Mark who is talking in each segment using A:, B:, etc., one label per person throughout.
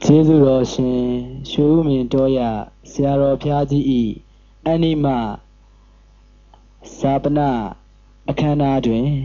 A: ကျေးဇူးတော်ရှင်ရွှေဥမင်တော်ရဆရာတော်ဘုရားကြီး၏အနိမဇာပနအခမ်းအနားတွင်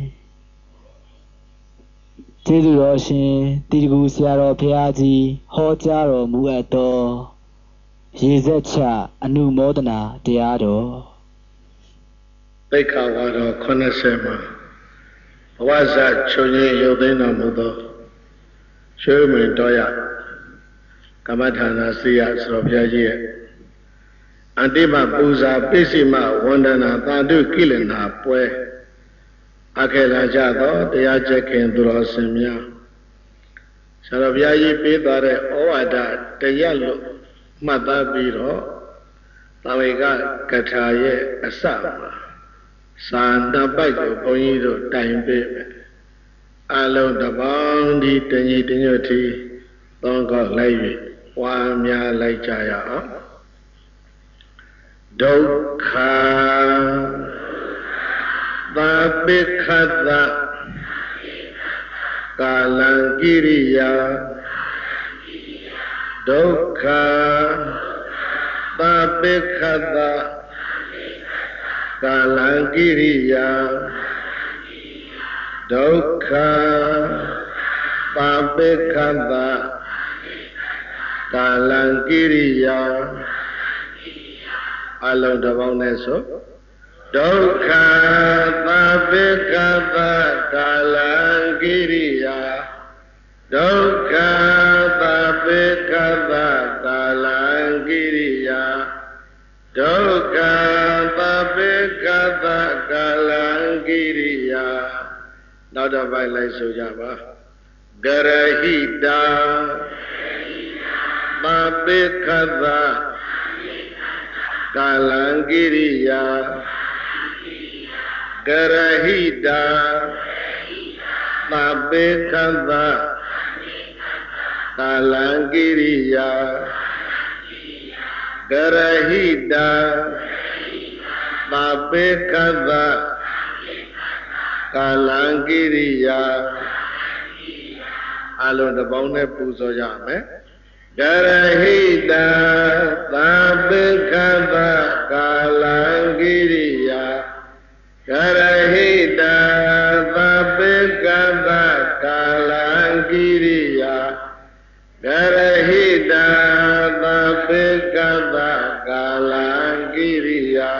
A: ကျေးဇူးတော်ရှင်တည်တကူဆရာတော်ဘုရားကြီးဟောကြားတော်မူအပ်သောရေစက်ချအနုမောဒနာတရားတော်
B: သိက္ခာဝါတော်80မှာဘဝဇချုပ်ရင်းရုပ်သိမ်းတော်မူသောရွှေဥမင်တော်ရကမ္မထာနာစီယဆရာဘုရားကြီးရဲ့အန္တိမပူဇာပိစိမဝန္ဒနာသာဓုကိလနာပွဲအခက်လာကြသောတရားကျက်ခင်သူတော်စင်များဆရာဘုရားကြီးပေးသွားတဲ့ဩဝါဒတရားလို့မှတ်သားပြီးတော့သာဝေကကထာရဲ့အစမှာသာဏပိုက်ကိုဘုန်းကြီးတို့တိုင်ပေးမယ်အလုံးတစ်ပေါင်းဒီတညီတညွတ်တီသုံးခေါက်လိုက်၍ဝါများလိုက်ကြရအောင်ဒုက္ခသာပိခတကာလံကိရိယာဒုက္ခသာပိခတကာလံကိရိယာဒုက္ခသာပိခတကာလံကိရိယာအလုံးတစ်ပေါင်းနဲ့ဆိုဒုက္ခသာပိခတကာလံကိရိယာဒုက္ခသာပိခတကာလံကိရိယာဒုက္ခသာပိခတကာလံကိရိယာနောက်တစ်ပိုက်လိုက်ဆိုကြပါဂရဟိတာသာပိခတကာလံကိရိယာဂရဟိတာသာပိခတကာလံကိရိယာဂရဟိတာသာပိခတကာလံကိရိယာအလုံးတစ်ပေါင်းနဲ့ပူဇော်ကြမယ်ဂရဟိတာသာပိခတကာလံကိရိယာဂရဟိတာသာပိခတကာလံကိရိယာဂရဟိတာသာပိခတကာလံကိရိယာ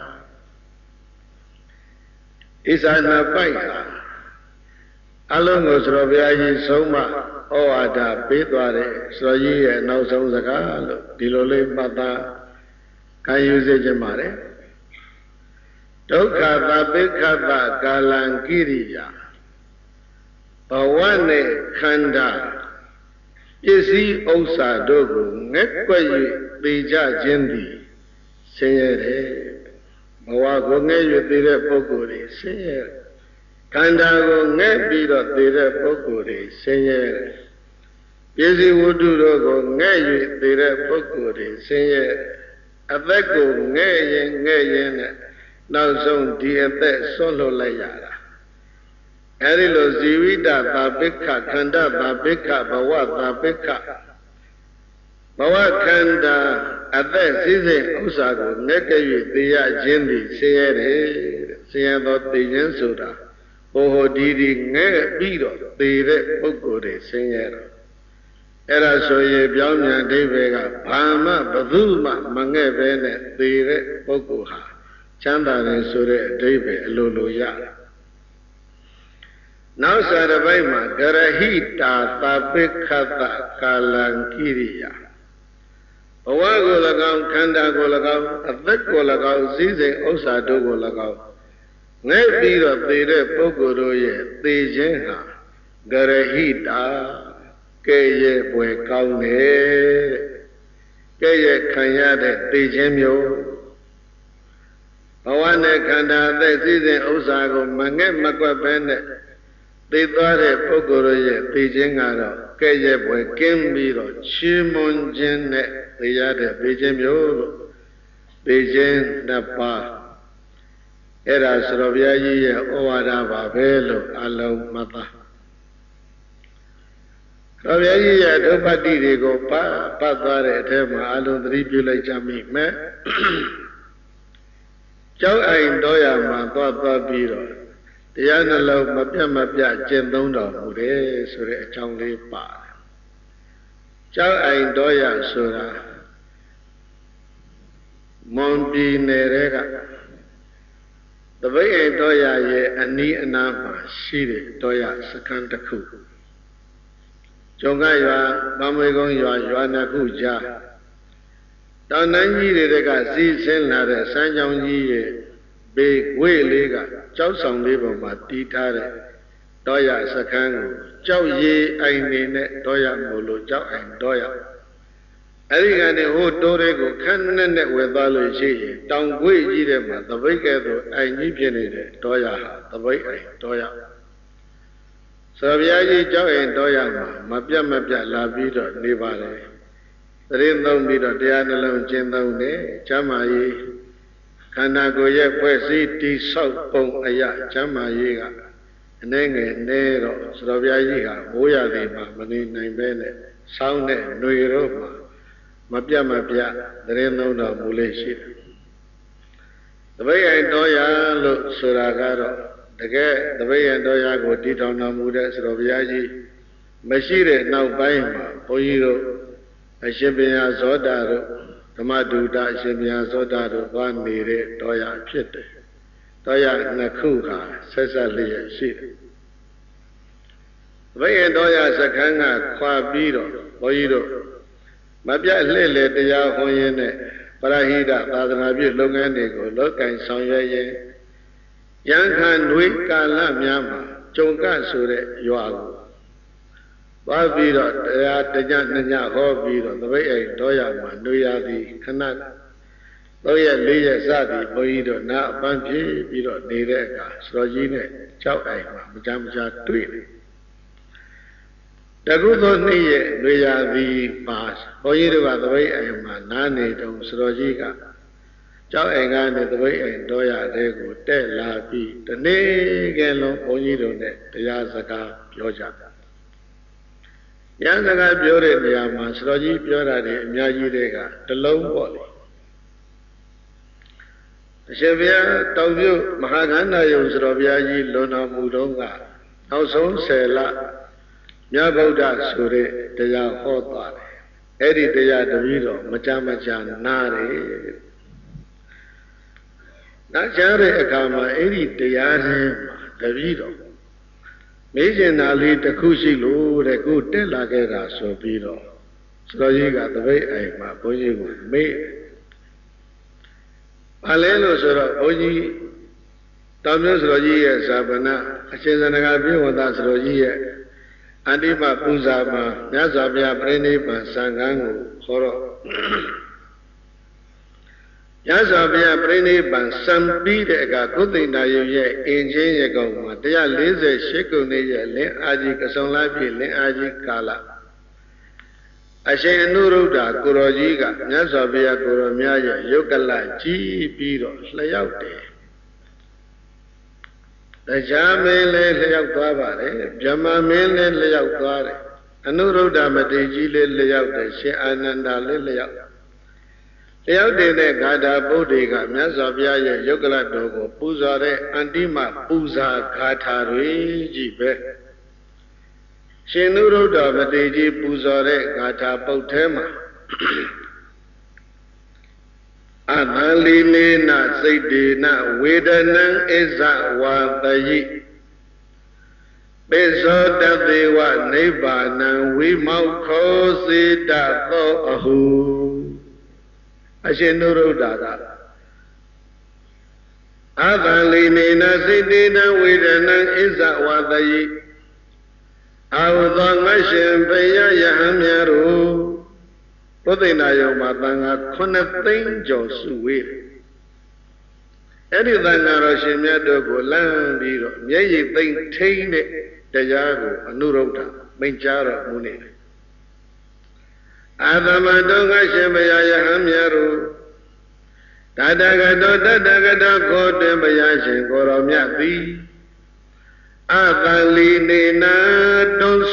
B: ဣဇာနာပိုက်ဟာအလုံးကိုဆိုတော်ဘုရားကြီးဆုံးမဩဝါဒပေးသွားတဲ့ဆိုတော်ကြီးရဲ့နောက်ဆုံးစကားလို့ဒီလိုလေးမှတ်သားခံယူစေချင်ပါတယ်ဒုက္ခသာပိခတကာလံကိရိယာဘဝနဲ့ခန္ဓာပစ္စည်းဥစ္စာတို့ကိုငဲ့ကွက်၍သိကြခြင်းသည်ဆင်းရဲတယ်ဘဝကိုငဲ့၍သိတဲ့ပုဂ္ဂိုလ်တွေဆင်းရဲခန္ဓာကိုငဲ့ပြီးတော့သိတဲ့ပုဂ္ဂိုလ်တွေဆင်းရဲပစ္စည်းဝတ္ထုတို့ကိုငဲ့၍သိတဲ့ပုဂ္ဂိုလ်တွေဆင်းရဲအသက်ကိုငဲ့ရင်နဲ့နောက်ဆုံးဒီအသက်ဆွန့်လွတ်လိုက်ရတာအဲဒီလိုဇီဝိတသာပိခခန္ဓာသာပိခဘဝသာပိခဘဝခန္ဓာအသက်စည်းစိမ်ဥစ္စာကိုငဲ့က၍သိရခြင်းသည်ဆင်းရဲတယ်ဆင်းရဲသောသိခြင်းဆိုတာဟိုဒီငဲ့ပြီးတော့သိတဲ့ပုဂ္ဂိုလ်တွေဆင်းရဲတော့အဲ့ဒါဆိုရင်ပြောင်းပြန်အဓိပ္ပာယ်ကဘာမှဘသူမှမငဲ့ပဲနဲ့သိတဲ့ပုဂ္ဂိုလ်ဟာချမ်းသာတယ်ဆိုတဲ့အဓိပ္ပာယ်အလိုလိုရတယ်နောက်စာတစ်ပိုက်မှာဂရဟိတာသာပိခတကာလံကိရိယာဘဝကို၎င်းခန္ဓာကို၎င်းအသက်ကို၎င်းစည်းစိမ်ဥစ္စာတို့ကို၎င်းငဲ့ပြီးတော့သိတဲ့ပုဂ္ဂိုလ်တို့ရဲ့သိခြင်းဟာဂရဟိတာကဲ့ရဲ့ပွေကောင်းတယ်ကဲ့ရဲ့ခံရတဲ့သိခြင်းမျိုးဘဝနဲ့ခန္ဓာအသက်စည်းစိမ်ဥစ္စာကိုမငဲ့မကွက်ပဲနဲ့သိသွားတဲ့ပုဂ္ဂိုလ်ရဲ့သိခြင်းကတော့ကဲ့ရဲ့ပွေကင်းပြီးတော့ချီးမွမ်းခြင်းနဲ့သိရတဲ့သိခြင်းမျိုးလို့သိခြင်းနှစ်ပါးအဲ့ဒါဆိုတော့ဘုရားကြီးရဲ့ဩဝါဒပါပဲလို့အလုံးမှတ်သား Rabbi ya dopati de go pa tare the ma alun thri pyu lai cha mi me chau ain do ya ma twa pi roတရားနှလုံးမပြတ်မပြတ်ကျင့်သုံးတော်မူတယ်ဆိုတဲ့အကြောင်းလေးပါတယ်။ကျောက်အိမ်တော်ရဆိုတာမွန်ပြည်နယ်ကသပိတ်အိမ်တော်ရရဲ့အနီးအနားမှာရှိတဲ့တော်ရစခန်းတစ်ခု။ကျုံကရွာမမေကုန်းရွာနှစ်ခုကြားတောင်တန်းကြီးတွေကစီးဆင်းလာတဲ့စမ်းချောင်းကြီးရဲ့ဘေးဝေးလေးကကြောက်ဆောင်လေးပေါ်မှာတီးထားတဲ့တော်ရစခန်းကိုကြောက်ရည်အိမ်နေနဲ့တော်ရမို့လို့ကြောက်အိမ်တော်ရအဲ့ဒီကနေဟိုတိုးတွေကိုခန်းနဲ့ဝယ်သွားလို့ရှိရင်တောင်ကွေ့ကြီးတဲ့မှာသပိတ်ကဲ့သို့အိမ်ကြီးဖြစ်နေတဲ့တော်ရဟာသပိတ်အိမ်တော်ရဆိုဗျာကြီးကြောက်အိမ်တော်ရမှာမပြတ်မပြတ်လာပြီးတော့နေပါလေသရင်သုံးပြီးတော့တရားနှလုံးကျင့်သုံးတယ်ချမ်းသာရေးခန္ဓာကိုယ်ရဲ့ဖွဲ့စည်းတိဆောက်ပုံအရာချမ်းသာရေးကအနှဲငယ်နေတော့သတော်ဗျာကြီးဟာမိုးရသည်မှာမနေနိုင်ပဲနဲ့ဆောင်းတဲ့ຫນွေတို့မှာမပြတ်မပြတ်သတင်းသုံးတော်မူလေးရှိတယ်။သပိတ်အိမ်တော်ရလို့ဆိုတာကတော့တကယ်သပိတ်အိမ်တော်ရကိုတည်ထောင်တော်မူတဲ့သတော်ဗျာကြီးမရှိတဲ့နောက်ပိုင်းမှာဘုန်းကြီးတို့အရှင်ဘုရားဇောတာတို့ဓမ္မဒုဒအရှင်ဘုရားဇောတာတို့သွားနေတဲ့တော်ရဖြစ်တယ်။တော်ရနှစ်ခုဟာဆက်ဆက်လျက်ရှိတယ်။ဘိယံတော်ရစခန်းကခွာပြီးတော့ဘုန်းကြီးတို့မပြတ်လှည့်လေတရားဟောရင်းနဲ့ပရဟိတသာသနာပြုလုပ်ငန်းတွေကိုလုပ်ကင်ဆောင်ရွက်ရင်ရန်ခံຫນွေကာလများမှာကြုံကဆိုတဲ့ရွာကိုသွားပြီးတော့တရားတညနှစ်ညဟောပြီးတော့သပိတ်အိမ်တော်ရမှာຫນွေရသည်ခဏ3ရက်4ရက်စသည်ဘုန်းကြီးတို့နာအပန်းပြေးပြီးတော့နေတဲ့အခါစတော်ကြီးနဲ့ကြောက်အိမ်မှာမကြမ်းမကြာတွေ့တယ်တကုသောနေ့ရဲ့ຫນွေရသည်မှာဘုန်းကြီးတို့ကသပိတ်အိမ်မှာနားနေတုန်းစတော်ကြီးကကြောက်အိမ်ကနေသပိတ်အိမ်တော်ရတဲ့ကိုတက်လာပြီးတနေ့ကလုံးဘုန်းကြီးတို့နဲ့တရားစကားပြောကြတယ်ရန်စကားပြောတဲ့နေရာမှာစတော်ကြီးပြောတာတွေအများကြီးတွေကတလုံးပေါ့လေအရှင်ဘုရားတောင်ပြုမဟာခန္ဓာယုံစတော်ဘုရားကြီးလွန်တော်မူတော့ကနောက်ဆုံး10လမြတ်ဗုဒ္ဓဆိုတဲ့တရားဟောသွားတယ်အဲ့ဒီတရားတပည့်တော်မကြမကြာနားတယ်နားကြတဲ့အခါမှာအဲ့ဒီတရားရင်းမှာတပည့်တော်မေးကျင်တာလေးတစ်ခုရှိလို့တဲ့ခုတက်လာခဲ့တာဆိုပြီးတော့စတော်ကြီးကတပိတ်အိမ်မှာဘုန်းကြီးကိုမေးဘာလဲလို့ဆိုတော့ဘုန်းကြီးတောင်မြို့စတော်ကြီးရဲ့ဇာပနာအရှင်ဇနဂပြေဝတ္တစတော်ကြီးရဲ့အန္တိမပူဇာမှာမြတ်စွာဘုရားပြိဋိဘံစံဃန်းကိုခေါ်တော့မြတ်စွာဘုရားပြိဋိဘံစံပြီးတဲ့အခါကုသိဏယုရဲ့အင်ချင်းရကောင်မှာ148ခုနှစ်ရဲ့လင်းအာကြီးကစုံလာပြည့်လင်းအာကြီးကာလအရှင်အနုရုဒ္ဓကိုရောကြီးကမြတ်စွာဘုရားကိုရောများရဲ့ယုတ်ကလကြီးပြီးတော့လျှောက်တယ်တရားမင်းလည်းလျှောက်သွားပါတယ်ဗြဟ္မာမင်းလည်းလျှောက်သွားတယ်အနုရုဒ္ဓမတေကြီးလည်းလျှောက်တယ်ရှင်အာနန္ဒာလည်းလျှောက်တယောက်တည်းတဲ့ဂါထာပုဒ်တွေကမြတ်စွာဘုရားရဲ့ယုတ်ကလတော်ကိုပူဇော်တဲ့အန္တိမပူဇာဂါထာတွေကြီးပဲရှင်နုရုဒ္ဓမတေကြီးပူဇော်တဲ့ဂါထာပုဒ်ထဲမှာအနလီနေနစိတ်တေနဝေဒနံဣဇဝါတယိပိဇောတသေဝနိဗ္ဗာနံဝိမောခောစေတသောအဟုအရှင်နုရုဒ္ဓကအသံလီနေနစိတ်တေနဝေဒနံဣဇဝါတယိအာဟုသောငါရှင်ဘုရားယဟန်များတို့ဘုသိဏယုံမှာတန်ခါ9သိန်းကျော်စုဝေးတယ်အဲ့ဒီတန်ခါတော်ရှင်မြတ်တို့ကိုလမ်းပြီးတော့မျက်ရည်သိမ့်ထိန်းတဲ့တရားကိုအနုရုဒ္ဓမိန့်ကြားတော်မူနေတယ်အာသမတောငါရှင်ဘုရားယဟန်များတို့တတဂတောတတဂတောကိုတွင်ဘုရားရှင်ကိုတော်မြတ်သည်အသံလီနေနာတွန်းဆ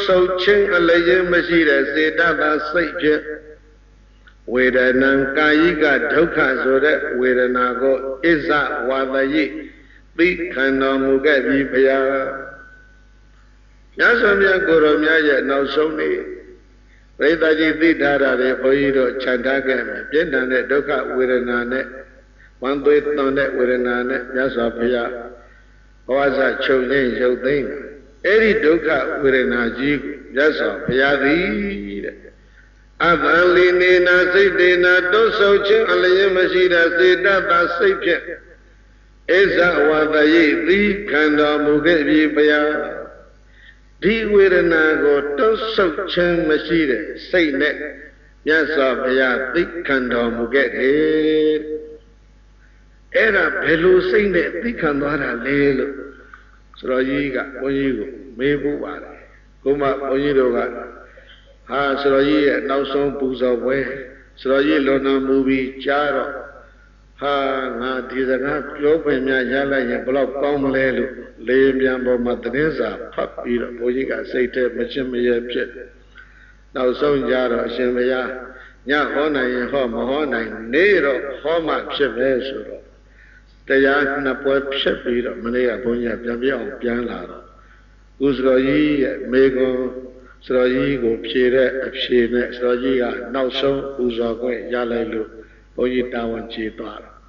B: ဆုပ်ချင်းအလျင်မရှိတဲ့စေတသာစိတ်ဖြင့်ဝေဒနာကာယိကဒုက္ခဆိုတဲ့ဝေဒနာကိုဣဇဝါဒယိသိခံတော်မူခဲ့ပြီဘုရားမြတ်စွာဘုရားကိုယ်တော်များရဲ့နောက်ဆုံးနေ့ပရိသတ်ကြီးသိထားတာတွေဘုန်းကြီးတို့ခြံထားခဲ့မယ်ပြင်းထန်တဲ့ဒုက္ခဝေဒနာနဲ့ဝမ်းသွေးသွန်တဲ့ဝေဒနာနဲ့မြတ်စွာဘုရားဘဝစချုပ်ငိမ့်ရုပ်သိမ်းအဲ့ဒီဒုက္ခဝေဒနာကြီးကိုမြတ်စွာဘုရားသည်တဲ့အတန်လီနေနာစိတ်တေနာတွတ်ဆုပ်ခြင်းအလျင်မရှိတဲ့စေတသာစိတ်ဖြင့်ဣဇဝါဒယိသိခံတော်မူခဲ့ပြီဘုရားဒီဝေဒနာကိုတွတ်ဆုပ်ခြင်းမရှိတဲ့စိတ်နဲ့မြတ်စွာဘုရားသိခံတော်မူခဲ့တယ်အဲ့ဒါဘယ်လိုစိတ်နဲ့သိခံသွားတာလဲလို့ဆိုတော့ကြီးကဘုန်းကြီးကိုမေးဖို့ပါတယ်ကိုမဘုန်းကြီးတို့ကဟာဆိုတော့ကြီးရဲ့နောက်ဆုံးပူဇော်ပွဲဆိုတော့ကြီးလွန်တော်မူပြီးကြားတော့ဟာငါဒီစကားပြောပင်များရလိုက်ရင်ဘလောက်ကောင်းမလဲလို့လေပြန်ပေါ်မှာသတင်းစာဖတ်ပြီးတော့ဘုန်းကြီးကစိတ်ထဲမချင်မရဲဖြစ်နောက်ဆုံးကြတော့အရှင်ဘုရားညဟောနိုင်ရင်ဟောမဟောနိုင်နေတော့ဟောမှဖြစ်ပဲဆိုတော့တရားနှစ်ပွဲဖြစ်ပြီးတော့မနေ့ကဘုန်းကြီးကပြန်ပြအောင်ပြန်လာတော့ကုစတော်ကြီးရဲ့မေကွန်စတော်ကြီးကိုဖြေတဲ့အဖြေနဲ့စတော်ကြီးကနောက်ဆုံးပူဇော်ခွင့်ရလိုက်လို့ဘုန်းကြီးတာဝန်ကျေသွားတာ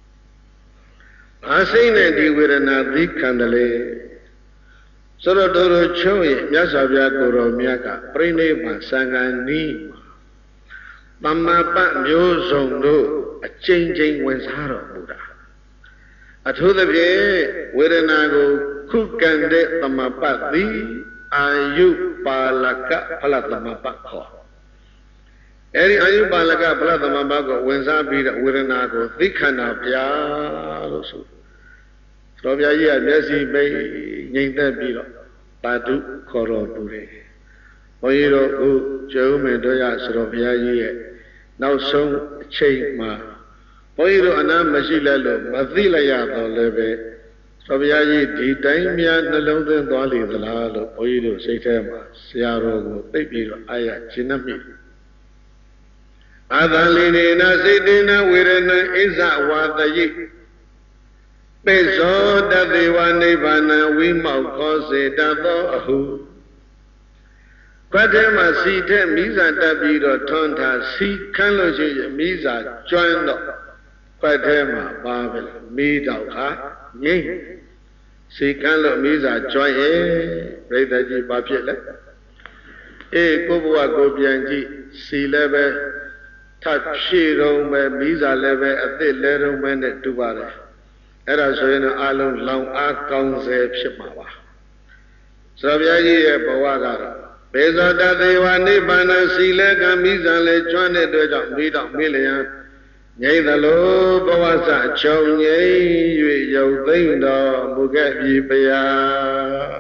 B: ဘာစိတ်နဲ့ဒီဝေဒနာသိခံတယ်လေဆိုတော့တို့ချုံးရဲ့မြတ်စွာဘုရားကိုယ်တော်မြတ်ကပြိဋိဘံသံဃာနီးသမ္မာပတ်မျိုးစုံတို့အကျဉ်းချင်းဝင်စားတော်မူတာအထူးသဖြင့်ဝေဒနာကိုခုခံတဲ့သမ္မာပတ်သည်အာယုပါလကဖလသမ္မာပတ်ခေါ်အဲဒီအာယုပါလကဖလသမ္မာပတ်ကိုဝင်စားပြီးတော့ဝေဒနာကိုသိခန္ဓာဗျာလို့ဆိုတော်ဗျာကြီးကမျက်စိပိတ်ငြိမ်သက်ပြီးတော့ပါတုခေါ်တော်မူတယ်ဘုန်းကြီးတို့အခုကျေဥမေတို့ရဆိုတော်ဗျာကြီးရဲ့နောက်ဆုံးအချိန်မှာဘုန်းကြီးတို့အနားမရှိလဲလို့မသိလိုက်ရတော့လည်းပဲတော်ဗျာကြီးဒီတိုင်းများနှလုံးသွင်းသွားလေသလားလို့ဘုန်းကြီးတို့စိတ်ထဲမှာဆရာတော်ကိုသိပြီးတော့အာရရှင်းနှမိအာသလီနေနာစိတ်တေနဝေရဏဣဇဝါဒယိပိဇောတသေဝနိဗ္ဗာနံဝိမောက်ခောစေတသောအဟုဘတ်ထဲမှာစီထဲမိစာတက်ပြီးတော့ထွန်းထားစီခန်းလို့ရှိရင်မိစာကျွမ်းတော့ဘတ်ထဲမှာပါပဲမိတော့ခါငိမ့်စီခန်းလို့မိစာကျွမ်းရဲ့ပြိတ္တကြီးဘာဖြစ်လဲအေးကိုဘဝကိုပြန်ကြည့်စီလည်းပဲထပ်ဖြည့်တော့ပဲမိစာလည်းပဲအစ်စ်လဲတော့ပဲနဲ့တူပါတယ်အဲ့ဒါဆိုရင်အလုံးလောင်အားကောင်းစေဖြစ်မှာပါသရဗျာကြီးရဲ့ဘဝကတော့ဘေဇောတသေဝနိဗ္ဗာန်စီလဲကမိဇံလဲကျွမ်းတဲ့အတွက်ကြောင့်မိတော့မိလျံငြိမ့်သလိုဘဝစချုပ်ငြိမ့်၍ရုပ်သိမ့်တော်မူခဲ့ပြီဘုရား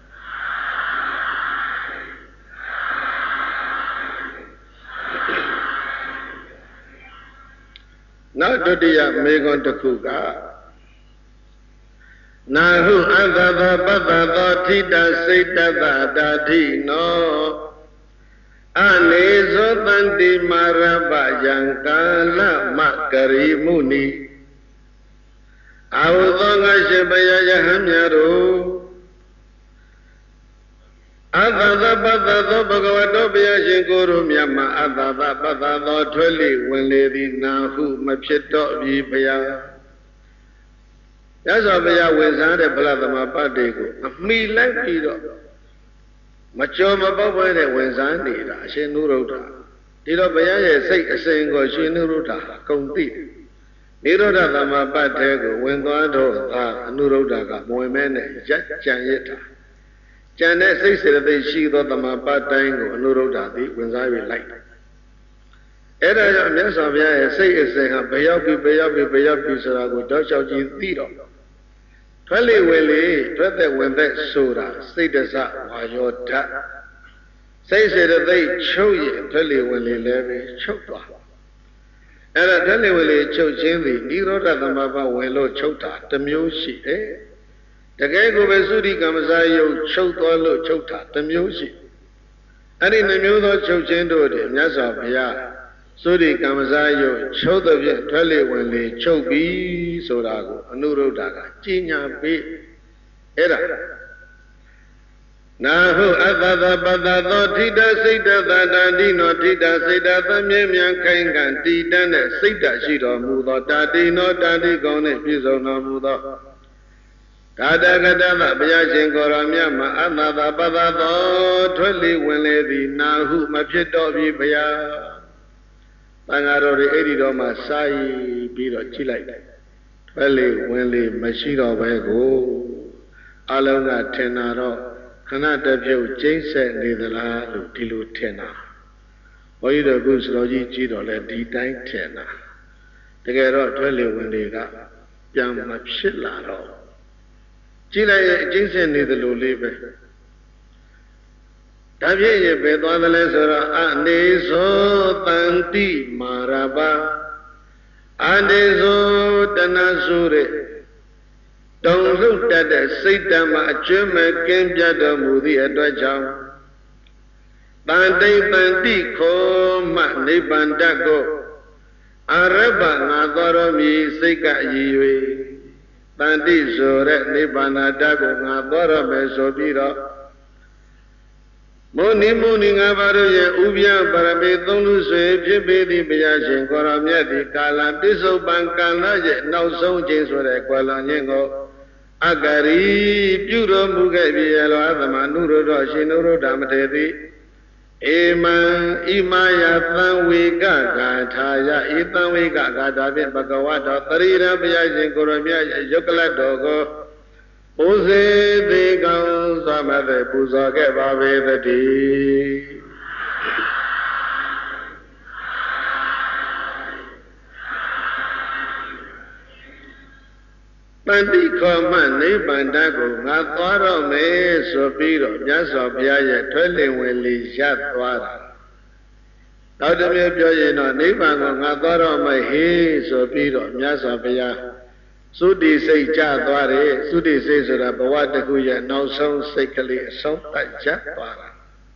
B: နောက်ဒုတိယမေခွန်းတစ်ခုကနာဟုအတ္တသောပတ္တသောထိတစိတ်တတတာထိနောအနေဇောတန္တိမာရပယံကာလမကရိမုနိအာဟုသောငါရှင်ဘုရားယဟန်များတို့အတ္တသောပတ္တသောဘဂဝတောဘုရားရှင်ကိုယ်တော်မြတ်မှာအတ္တသောပတ္တသောထွဲ့လိဝင်လေသည်နာဟုမဖြစ်တော့ပြီဘုရားရသော်ဘုရားဝင်စားတဲ့ဗလသမပတ်တွေကိုအမိလိုက်ပြီးတော့မကြောမပေါက်ပဲတဲ့ဝင်စားနေတာအရှင်နုရုဒ္ဓဒီတော့ဘုရားရဲ့စိတ်အစဉ်ကိုရှင်နုရုဒ္ဓဟာဂုံသိတယ်နိရောဓသမပတ်တဲ့ကိုဝင်သွားတော့သာအနုရုဒ္ဓကမဝင်မဲနဲ့ရက်ကြံရစ်တာကြံတဲ့စိတ်စေတသိက်ရှိသောသမပတ်တိုင်းကိုအနုရုဒ္ဓသည်ဝင်စား၍လိုက်တယ်အဲ့ဒါကြောင့်မြတ်စွာဘုရားရဲ့စိတ်အစဉ်ဟာဘယ်ရောက်ပြီဆိုတာကိုတောက်လျှောက်ကြည့်သိတော့ထွက်လေဝင်လေထွက်တဲ့ဝင်တဲ့ဆိုတာစိတ်တစဝါယောဓာတ်စိတ်စေတသိက်ချုပ်ရင်ထွက်လေဝင်လေလည်းပဲချုပ်သွားအဲ့ဒါထွက်လေဝင်လေချုပ်ခြင်းသည်និရောဓသမဘဝင်လို့ချုပ်တာတစ်မျိုးရှိတယ်တကယ်ကိုပဲသုတိကမ္မစာယုတ်ချုပ်သွားလို့ချုပ်တာတစ်မျိုးရှိအဲ့ဒီနှမျိုးသောချုပ်ချင်းတို့တည်းမြတ်စွာဘုရားသုတိကမ္မဇာယုတ်ချုပ်တဲ့ဖြင့်ထွက်လေဝင်လေချုပ်ပြီးဆိုတာကိုအနုရုဒ္ဓကကြီးညာပေးအဲ့ဒါနာဟုအတ္တသပတ္တသောထိတစိတ်တသတ္တတိနောထိတစိတ်တသမင်းမြန်ခိုင်ခံတည်တတ်တဲ့စိတ်တရှိတော်မူသောတာတိနောတာတိကောင်းနှင့်ပြည့်စုံတော်မူသောကာတကတမဘုရားရှင်ကိုရောမြတ်မှာအတ္တသပတ္တသောထွက်လေဝင်လေသည်နာဟုမဖြစ်တော့ပြီဘုရားတန်ဃာတော်တွေအဲ့ဒီတော့မှစာရည်ပြီးတော့ကြည့်လိုက်ထွက်လေဝင်လေမရှိတော့ပဲကိုအလုံးကထင်တာတော့ခဏတပြုတ်ကျိမ့်ဆက်နေသလားလို့ဒီလိုထင်တာဘုန်းကြီးတို့ကုစတော်ကြီးကြည့်တော့လဲဒီတိုင်းထင်တာတကယ်တော့ထွက်လေဝင်လေကပြန်မဖြစ်လာတော့ကြည့်လိုက်ရင်အကျိမ့်ဆက်နေသလိုလေးပဲဒါဖြင့်ပဲသွားတယ်လဲဆိုတော့အနေသောတန်တိမာရပါအနေသောတဏှဆိုတဲ့တုံလုတ်တတ်တဲ့စိတ်ဓာတ်မှာအကျွမ်းမဲ့ကင်းပြတ်တော်မူသည့်အတွက်ကြောင့်တန်တိတန်တိခောမှနိဗ္ဗာန်တတ်ကိုအာရဗ္ဗငါသောတော်မူစိတ်ကအည်၍တန်တိဆိုတဲ့နိဗ္ဗာန်တတ်ကိုငါသောတော်မယ်ဆိုပြီးတော့မုန်ငါပါတို့ရဲ့ဥပြပရမေသုံးလူဆွေဖြစ်ပေသည့်ဘုရားရှင်ကိုရောမြတ်သည်ကာလပစ္စုပန်ကံလာရဲ့နောက်ဆုံးခြင်းဆိုတဲ့ကွယ်လွန်ခြင်းကိုအကရီပြုတော်မူခဲ့ပြီလောအသမနုရတော်ရှင်နုရဓမ္မတေသည်ဧမံဣမယသံဝေကဂါထာယဧသံဝေကဂါထာဖြင့်ဘဂဝါတော်သရိရဘုရားရှင်ကိုရောမြတ်ရဲ့ယုတ်ကလတ်တော်ကိုဘုဇေသေးကောင်းစွာမဲ့ပူဇော်ခဲ့ပါပေသတည်းပန္တိခောမနိဗ္ဗာန်တကိုငါသွားတော့မယ်ဆိုပြီးတော့မြတ်စွာဘုရားရဲ့ထွက်လင်ဝင်လေရသွားတာနောက်တစ်မျိုးပြောရင်တော့နိဗ္ဗာန်ကိုငါသွားတော့မယ်ဟေးဆိုပြီးတော့မြတ်စွာဘုရားသုတိစိတ်ကြသွားတယ်သုတိစိတ်ဆိုတာဘဝတစ်ခုရဲ့နောက်ဆုံးစိတ်ကလေးအဆုံးသတ်ကြသွားတာ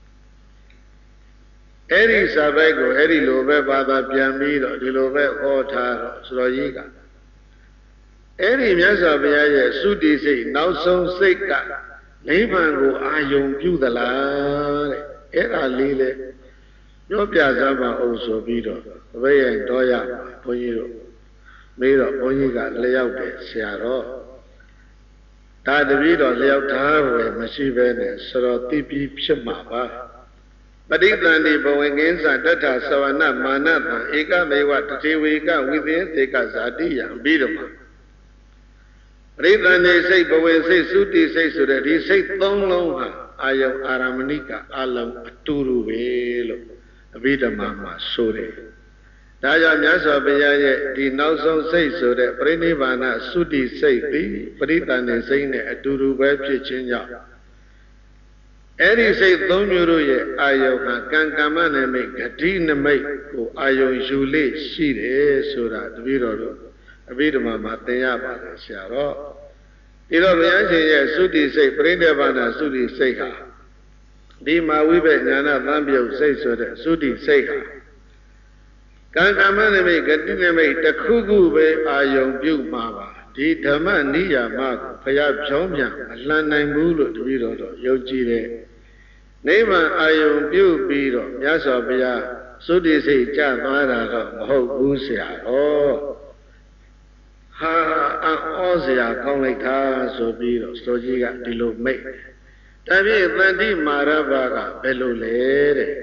B: အဲ့ဒီစာပိုက်ကိုအဲ့ဒီလိုပဲဘာသာပြန်ပြီးတော့ဒီလိုပဲဟောထားတော့ဆိုတော်ကြီးကအဲ့ဒီမြတ်စွာဘုရားရဲ့သုတိစိတ်နောက်ဆုံးစိတ်ကနိဗ္ဗာန်ကိုအာယုံပြုသလားတဲ့အဲ့ဒါလေးလေပြောပြစမ်းပါအောင်ဆိုပြီးတော့ဘယ်ရဲ့တော့ရဘုန်းကြီးတို့မေးတော့ဘုန်းကြီးကလျောက်တယ်ဆရာတော်ဒါတပည့်တော်လျောက်ထားဝယ်မရှိပဲနဲ့ဆိုတော့သိပြီးဖြစ်မှာပါပဋိသန္တိဘဝင်ကင်းစတထသဝနမာနတံဧကမေဝတတိဝေကဝိသေသေကဇာတိယံပြီးတော့မှာပဋိသန္တိစိတ်ဘဝင်စိတ်သုတိစိတ်ဆိုတဲ့ဒီစိတ်သုံးလုံးဟာအာယုံအာရမဏိကအလုံးအတူတူပဲလို့အဘိဓမ္မာမှာဆိုတယ်ဒါကြောင့်မြတ်စွာဘုရားရဲ့ဒီနောက်ဆုံးစိတ်ဆိုတဲ့ပြိဋိဘာနာသုတိစိတ်သည်ပရိသန္တိစိတ်နဲ့အတူတူပဲဖြစ်ခြင်းကြောင့်အဲ့ဒီစိတ်သုံးမျိုးတို့ရဲ့အာယုံဟာကံကမ္မနိမိတ်ဂတိနိမိတ်ကိုအာယုံယူလေရှိတယ်ဆိုတာတပည့်တော်တို့အဘိဓမ္မာမှာသင်ရပါတယ်ဆရာတော်ဒီတော့ဘုရားရှင်ရဲ့သုတိစိတ်ပြိဋိဘာနာသုတိစိတ်ဟာဒီမာဝိဘဉာဏသံပြုတ်စိတ်ဆိုတဲ့သုတိစိတ်ဟာကံကမ္မနိမိတ်ဂတိနိမိတ်တစ်ခုခုပဲအာယုံပြုမှာပါဒီဓမ္မနိယာမကိုဘုရားဖြောင်းပြန်အလှန်နိုင်ဘူးလို့တပည့်တော်တို့ယုံကြည်တဲ့နိဗ္ဗာန်အာယုံပြုပြီးတော့မြတ်စွာဘုရားသုတိစိတ်ကြသွားတာတော့မဟုတ်ဘူးဆရာတော်ဟာအောစရာကောင်းလိုက်တာဆိုပြီးတော့စောကြီးကဒီလိုမိတ်ဒါဖြင့်တန်တိမာရဘာကဘယ်လိုလဲတဲ့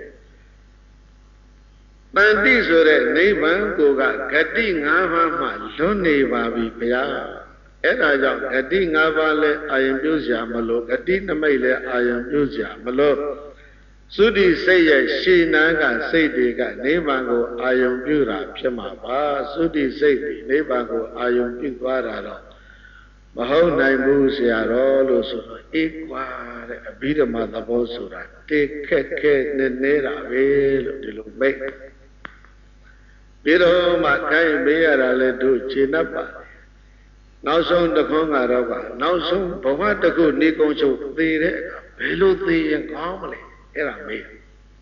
B: တန်တိဆိုတဲ့နိဗ္ဗာန်ကိုကဂတိ၅ပါးမှလွတ်နေပါပြီဗျာအဲ့ဒါကြောင့်ဂတိ၅ပါးလဲအာယုံပြုစရာမလိုဂတိနမိတ်လဲအာယုံပြုစရာမလိုသုတိစိတ်ရဲ့ရှည်နာကစိတ်တွေကနိဗ္ဗာန်ကိုအာယုံပြုတာဖြစ်မှာပါသုတိစိတ်ဒီနိဗ္ဗာန်ကိုအာယုံပြုသွားတာတော့မဟုတ်နိုင်ဘူးဆရာတော်လို့ဆိုတော့အေးကွာတဲ့အဘိဓမ္မာသဘောဆိုတာတေခက်ခဲနေတာပဲလို့ဒီလိုမိတ်ပြီးတော့မှခိုင်းပေးရတာလဲတို့ခြေနှပ်ပါနောက်ဆုံးတစ်ခွန်းကတော့ကနောက်ဆုံးဘဝတစ်ခုနေကုန်ချုပ်သေးတဲ့အခါဘယ်လိုသေးရင်ကောင်းမလဲအဲ့ဒါမေး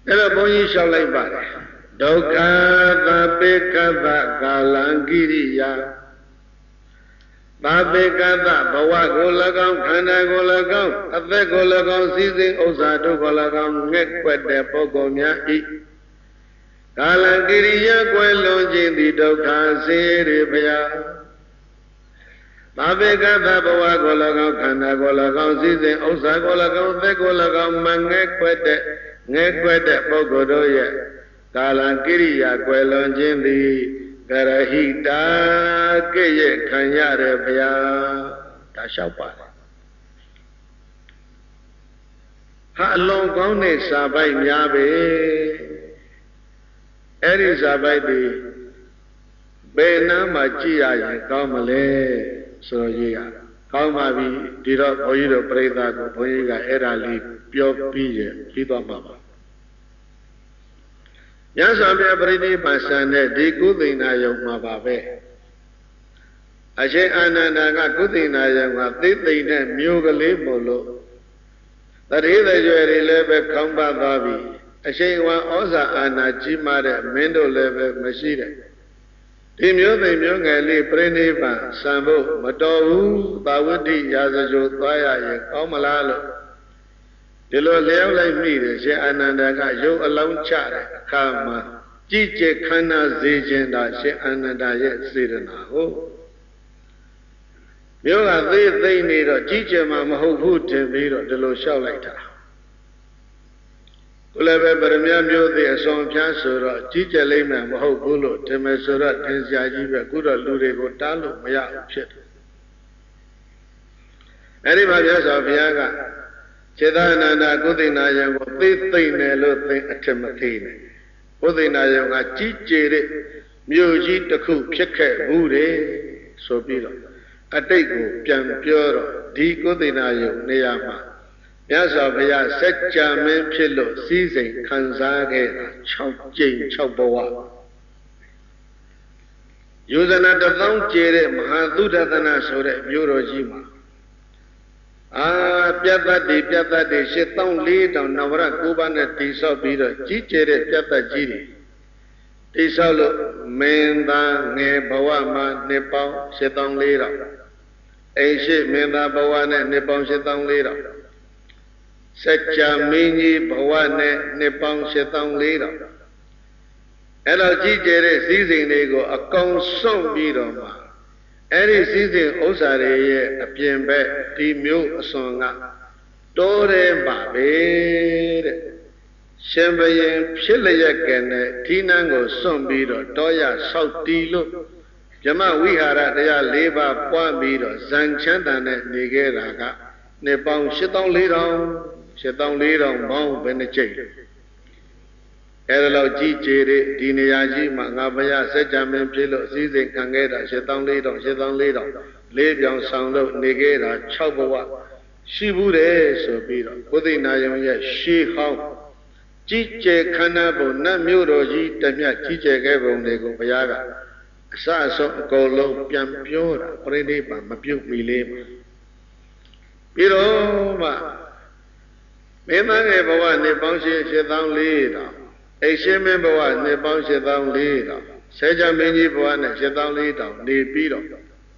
B: အဲ့တော့ဘုန်းကြီးလျှောက်လိုက်ပါတယ်ဒုက္ခသဗ္ဗေကတ္တကာလံကိရိယာသဗ္ဗေကတ္တဘဝကို၎င်းခန္ဓာကို၎င်းအသက်ကို၎င်းစည်းစိမ်ဥစ္စာတို့ကို၎င်းငဲ့ကွက်တဲ့ပုဂ္ဂိုလ်များဤကာလံကိရိယာကွယ်လွန်ခြင်းသည်ဒုက္ခစေရဖျားသဗ္ဗေကတ္တဘဝကို၎င်းခန္ဓာကို၎င်းစည်းစိမ်ဥစ္စာကို၎င်းအသက်ကို၎င်းမငဲ့ကွက်တဲ့ပုဂ္ဂိုလ်တို့ရဲ့ကာလံကိရိယာကွယ်လွန်ခြင်းသည်ကရဟိတာကိရခံရတဲ့ဗျာဒါလျှောက်ပါတယ်ဟာအလွန်ကောင်းတဲ့စာပိုက်များပဲအဲ့ဒီစာပိုက်ဒီဘယ်နားမှာကြည့်ရရင်ကောင်းမလဲဆိုရေးရကောင်းပါပြီဒီတော့ဘုန်းကြီးတို့ပြိဿကိုဘုန်းကြီးကအဲ့ဒါလေးပြောပြီးရပြီးသွားမှာပါညဇောပြပရိနိဗ္ဗာန်ဆန်တဲ့ဒီကုသိဏယုံမှာပါပဲအရှင်အာနန္ဒာကကုသိဏယုံကသိသိနဲ့မျိုးကလေးမို့လို့တရေတကြွယ်တွေလည်းပဲခေါင်းပတ်သွားပြီအရှင်ဝံဩဇာအာဏာကြီးမားတဲ့မင်းတို့လည်းပဲမရှိတဲ့ဒီမျိုးသိမျိုးငယ်လေးပြိနိဗ္ဗာန်ဆံဖို့မတော်ဘူးသာဝတိရာဇဂိုသွားရရင်ကောင်းမလားလို့ဒီလိုလျောက်လိုက်မိတယ်ရှင်အာနန္ဒာကရုပ်အလောင်းချတဲ့အခါမှာကြည်ကျက်ခန္ဓာစေခြင်းတာရှင်အာနန္ဒာရဲ့စေတနာဟုတ်မျိုးကသေးသိမ့်နေတော့ကြည်ကျက်မှမဟုတ်ဘူးထင်ပြီးတော့ဒီလိုလျှောက်လိုက်တာကိုလည်းပဲပရမမျိုးသေးအစွန်ဖြားဆိုတော့ကြည်ကျက်လိမ့်မယ်မဟုတ်ဘူးလို့ထင်မယ်ဆိုတော့ထင်စရာကြီးပဲခုတော့လူတွေကိုတားလို့မရဘူးဖြစ်တယ်အဲ့ဒီမှာမြတ်စွာဘုရားကစေတနာနာကုသိဏယံကိုသိသိနေလို့သိအထက်မသိနေကုသိဏယံကကြီးကျယ်တဲ့မြို့ကြီးတစ်ခုဖြစ်ခဲ့ဘူးတယ်ဆိုပြီးတော့အတိတ်ကိုပြန်ပြောတော့ဒီကုသိဏယံနေရာမှာမြတ်စွာဘုရားစัจ जा မင်းဖြစ်လို့စည်းစိမ်ခံစားခဲ့တာ6ကြိမ်6ဘဝယောဇနာ1000ကျဲတဲ့မဟာသုဒ္ဓသနာဆိုတဲ့မြို့တော်ကြီးမှာပြတ်တတ်တွေ8400နဝရ9ပါးနဲ့တိဆောက်ပြီးတော့ကြီးကျယ်တဲ့ပြတ်တတ်ကြီးတွေတိဆောက်လို့မင်းသားငယ်ဘဝမှာနှစ်ပေါင်း8400အိရှိမင်းသားဘဝနဲ့နှစ်ပေါင်း8400စัจ जा မင်းကြီးဘဝနဲ့နှစ်ပေါင်း8400အဲ့တော့ကြီးကျယ်တဲ့စည်းစိမ်တွေကိုအကောင်စွန့်ပြီးတော့မှအဲ့ဒီစည်းစိမ်ဥစ္စာတွေရဲ့အပြင်ဘက်ဒီမျိုးအစွန်ကတိုးတယ်ပါပဲတဲ့ရှင်ဘရင်ဖြစ်လျက်ကနဲ့ဒီနန်းကိုစွန့်ပြီးတော့တောရဆောက်တီလို့ဗြဟ္မဝိဟာရတရား၄ပါးပွားပြီးတော့ဇံချမ်းသာနဲ့နေခဲ့တာကနှစ်ပေါင်း8400ပေါင်းဘယ်နှကြိမ်အဲ့ဒါလောက်ကြီးကျယ်တဲ့ဒီနေရာကြီးမှာငါဘုရားစัจ जा မင်းဖြစ်လို့အစည်းစိမ်ခံခဲ့တာ8400လေးပြောင်ဆောင်လို့နေခဲ့တာ6ဘဝရှိဘူးတယ်ဆိုပြီးတော့ကုသိဏယံရဲ့ရှေးဟောင်းကြီးကျယ်ခန္ဓာပုံနတ်မြို့တော်ကြီးတမျှကြီးကျယ်ခဲ့ပုံတွေကိုဘုရားကအစအဆုံးအကုန်လုံးပြန်ပြောတာပြိဋိဘံမပြုတ်မီလေးမှာပြီးတော့မှမင်းသားငယ်ဘဝနှစ်ပေါင်း8400အိရှိမင်းဘဝနှစ်ပေါင်း8400ဆဲကြမင်းကြီးဘဝနဲ့8400နေပြီးတော့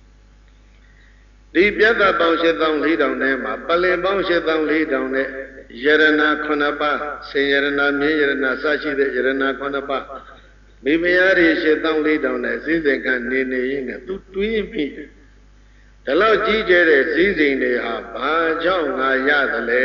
B: ဒီပြတ်သက်ပေါင်း8400နဲ့မှာပလင်ပေါင်း8400နဲ့ယရဏ9ပါးဆင်ယရဏမြင်းယရဏစရှိတဲ့ယရဏ9ပါးမိဖုရားတွေ8400နဲ့စည်းစိမ်ခံနေရင်းနဲ့သူတွေးပြီးဒီလောက်ကြီးကျယ်တဲ့စည်းစိမ်တွေဟာဘာကြောင့်ငါရသလဲ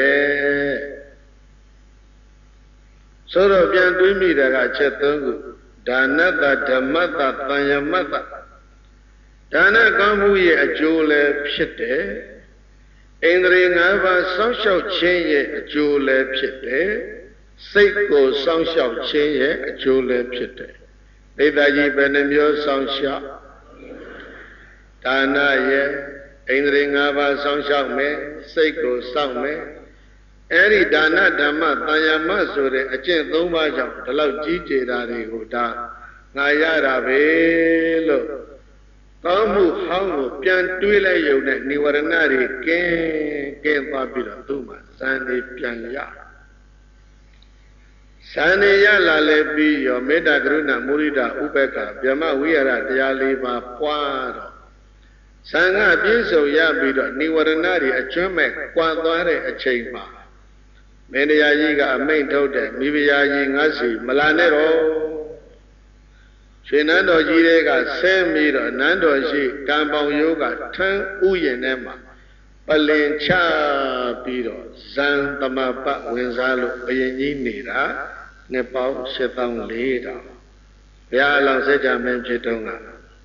B: ဆိုတော့ပြန်တွေးမိတာကချက်3ခုဒါနတ္တဓမ္မတ္တသံယမတ္တဒါနကောင်းမှုရဲ့အကျိုးလည်းဖြစ်တယ်ဣန္ဒြေ5ပါးစောင့်ရှောက်ခြင်းရဲ့အကျိုးလည်းဖြစ်တယ်စိတ်ကိုစောင့်ရှောက်ခြင်းရဲ့အကျိုးလည်းဖြစ်တယ်ဒိဋ္ဌာကြီးဘယ်နှမျိုးစောင့်ရှောက်ဒါနရဲ့ဣန္ဒြေ5ပါးစောင့်ရှောက်မယ်စိတ်ကိုစောင့်မယ်အဲ့ဒီဒါနဓမ္မသံယမဆိုတဲ့အကျင့်3ပါးကြောင့်ဒီလောက်ကြီးကျယ်တာတွေကိုဒါငါရတာပဲလို့ကောင်းမှုဟောင်းကိုပြန်တွေးလိုက်ရုံနဲ့និဝရဏတွေကင်းသွားပြီးတော့သူ့မှာဇန်နေပြန်ရဇ Saniya lalebi yo meta karuna murida upeka Vyama wiyara diyaliba puaro Sanga piso yabido niwaranari achume Kwadware achayma Mendiyajiga amain tote Mibiyaji ngasi malanero Shinando jirega semiro Nando shi kampang yoga Tang uyenema Palin cha biro Zan tamapa wenzalo Bayanji nira Nepal setang leda Ya lang seja mencetonga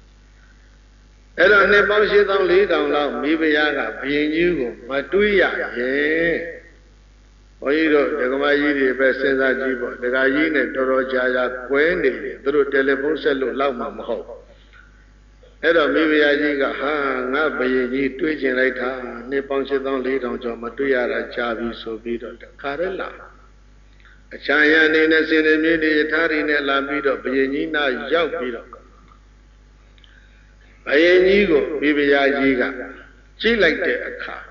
B: Era Nepal setang leda Lang mibiyaga Bayanji ko matuya ye Oiro, Dagamaji di Pesenza Jibo, Dagajine, Toro Jaya, Quendi, through telephone cell, Lama Maho. Era Miviajiga, Ha, Nabayi, Twitching like Ha, Nippon Sidon lead on Jomatuya, Chavi, Sobido, Carella. A Chayan in a cinemini, Tarine, Lambido, Bayanina, Yapido. Bayanigo, Miviajiga, she liked a car.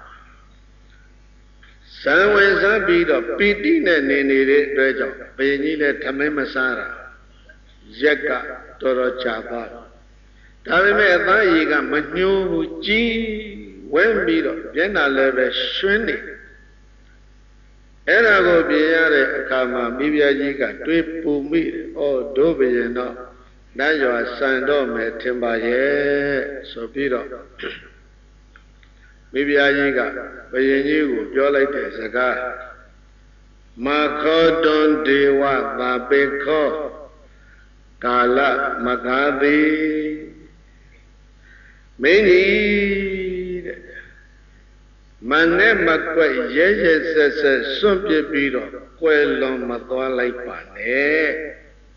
B: Sanwen Sabido, Piti Nene, Rejo, Benile Tamemasara, Jeka, Toro Chapa. Tavime Taiga, Manu, G, Wembido, Jena Leve, Shwini. Erago Biare, Kama, Mibiajiga, Twipu Mi, or Dobino, Najo, Sandome, Timbaye, Sobido. Mibiajiga, Bayanjigo, Jolite, Zaga Makodon Dewa, Babeko, Kala, Magadi Many Mane Makwe, Yes, Sumpy Biro, Quello Matwa like Pane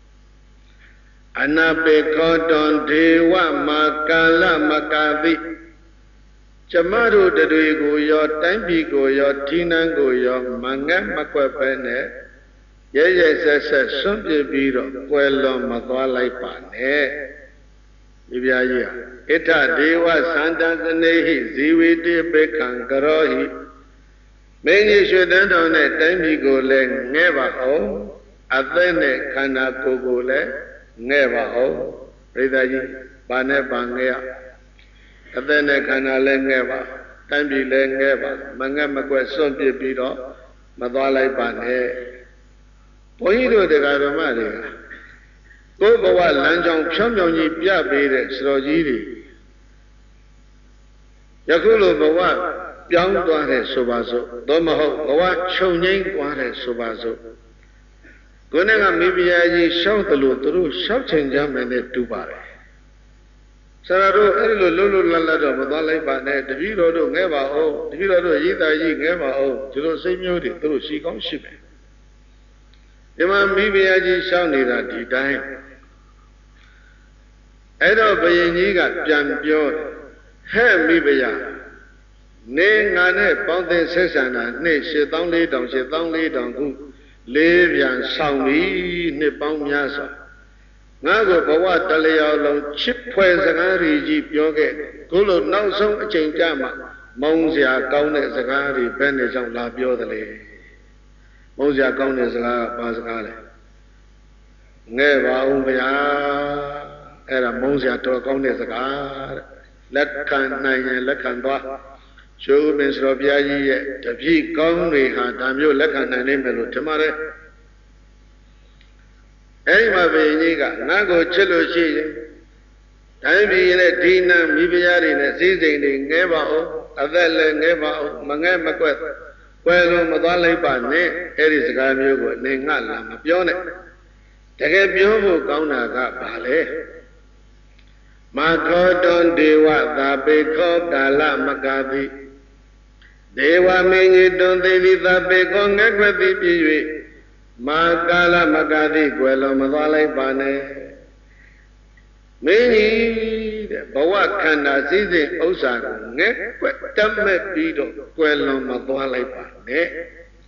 B: Anabekodon Dewa, Makala, Magadi Chamaru Deduigo, your Tampigo, your Tinango, your Manga Maquapene, yes, Sunday Biro, Quello Matwalai Pane, Viviaja, Eta Deva Santa Nehi, Ziwi de Bekan Garohi, many shouldn't on a Tampigo leg, never home, Athene Kanako leg, never home, Ridaji, Bane Bangea. Then a canale never, Tambi Lengeva, Mangamaque Sunday Bido, Madalai Bane. Poido de Garamari. Go go out, Lanjong, Champion, Pia Bede, Srojiri. Yakulo Bawa, Young Dware Sobazo, Domaho, Bawa, Choning Dware Sobazo. Gunega Mibiaji, shout the Luturu, shouting jam and it to Bare. Sarado, Lulu Lala, Madalai Bane, the Viro never oh, the Viro Yida never oh, to the same unit through she comes ship. The man Mibiaji sounded at the time. Edo Bayaniga, Jampion, Hem Mibia, Ne Nane, Ponte Sessana, Ne, she don't lay down, live and soundly, Ne Pamyasa. Nago Bawa Taleo, Chip Zagari, Yoga, Gulu, no song, change Jama, Monzia, Gone Zagari, Benes on La Biodale, Monzia Gone Zaga, Bazagale. Never Umbia, era Monzia to Gone Zagar, let can nine, let can ba. Show Miss Robiayi, the P. Gone, had Damu, let can name Tamare. Ema Beniga, Nago Cheloshi, Tambi in a Dina, Mibiari in a season, never oh, Adele never, Mangamaquet, Quello Madale Bane, Eris Gamugo, Ningala, Mapione, Tagabio, Gauna Bale, Makodon Dewa, the Beko, Gala, Magabi, Dewa Mingi, don't they leave the Beko, Negati, Magala Magadi, Guelo Madale Bane. Many Bawakana Zizi Osan, Tame Bido, Guelo Madale Bane.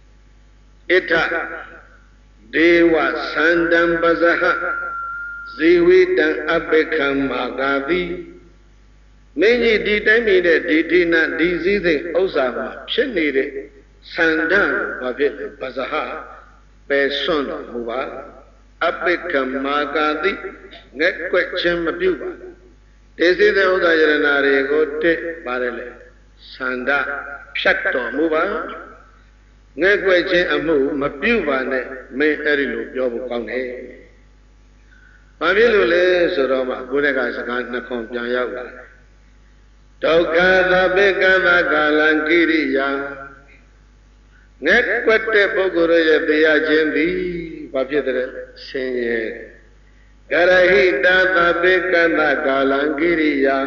B: Eta Dewa Sandam Bazaha, Ziwi Dan Abekam Magadi. Many determined Didina Dizizi Osama, Shenide, Sandam Babit Bazaha. pe son mu ba apikama ka ti ngek kwet chin ma pyu ba te si the Uddha Yaranaတွေကိုတစ်ပါတယ်လေစန္ဒဖြတ်တော်မူပါငဲ့ကွက်ခြင်းအမှုမပြုပါနဲ့မင်းအဲ့ဒီလိုပြောဖို့ကောင်းတယ်။ဘာဖြစ်လို့လဲဆိုတော့မှဘုရားကစကားနှစ်ခွန်ပြန်ရောက်လာဒုက္ခသဗ္ဗကသကာလံကိရိယာငဲ့ကွက်တဲ့ပုဂ္ဂိုလ်ရဲ့တရားခြင်းသည်ဘာဖြစ်တဲ့ဆင်းရဲကရဟိတသဗ္ဗကသကာလံကိရိယာ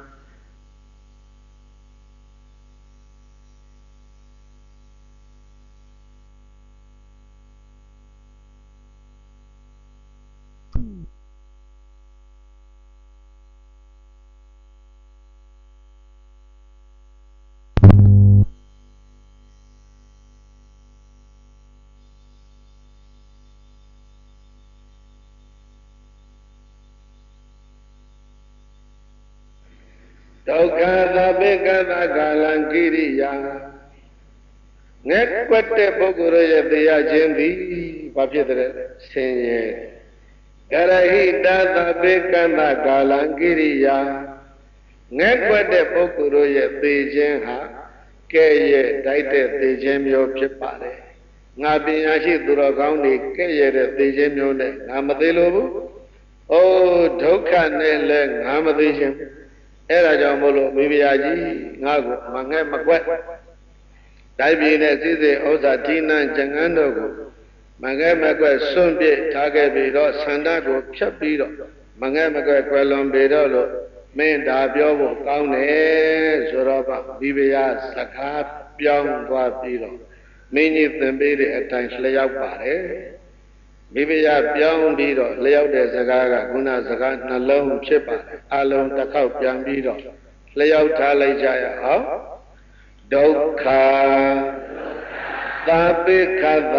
B: ဒုက္ခသဗ္ဗကသကာလံကိရိယာငဲ့ကွက်တဲ့ပုဂ္ဂိုလ်ရဲ့တရားခြင်းသည်ဘာဖြစ်တဲ့ဆင်းရဲကရဟိတသဗ္ဗကသကာလံကိရိယာငဲ့ကွက်တဲ့ပုဂ္ဂိုလ်ရဲ့သိခြင်းဟာကဲ့ရဲ့တိုက်တဲ့သိခြင်းမျိုးဖြစ်ပါတယ်ငါပညာရှိသူတော်ကောင်းတွေကဲ့ရဲ့တဲ့သိခြင်းမျိုးနဲ့ငါမသိလို့ဘူးအိုးဒုက္ခနဲ့လည်းငါမသိခြင်းအဲ့ဒါကြောင့်မို့လို့မိဖုရားကြီးငါ့ကိုမငဲ့မကွက်တိုင်းပြည်နဲ့စိစိဥစ္စာဌိနံကျန်ငန်းတို့ကိုမငဲ့မကွက်စွန့်ပစ်ထားခဲ့ပြီးတော့ဆန္ဒကိုဖြတ်ပြီးတော့မငဲ့မကွက်ကွယ်လွန်ပေတော့လို့မင်းဒါပြောဖို့ကောင်းတယ်ဆိုတော့မိဖုရားစကားပြောင်းသွားပြီးတော့မင်းကြီးသင်ပေးတဲ့အတိုင်းလျှောက်ပါတယ်မိဖုရားပြောင်းပြီးတော့လျှောက်တဲ့စကားကခုနစကားနှလုံးဖြစ်ပါတယ်အလုံးတစ်ခေါက်ပြန်ပြီးတော့လျှောက်ထားလိုက်ကြရအောင်ဒုက္ခသဗ္ဗခသ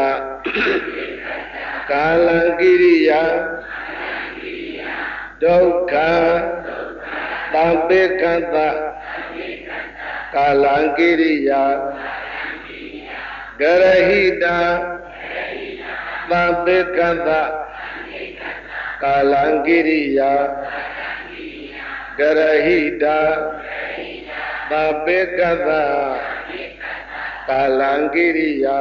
B: ကာလံကိရိယာဒုက္ခသဗ္ဗခသကာလံကိရိယာဂရဟိတာသဗ္ဗကသကာလံကိရိယာဂရဟိတာသဗ္ဗကသကာလံကိရိယာ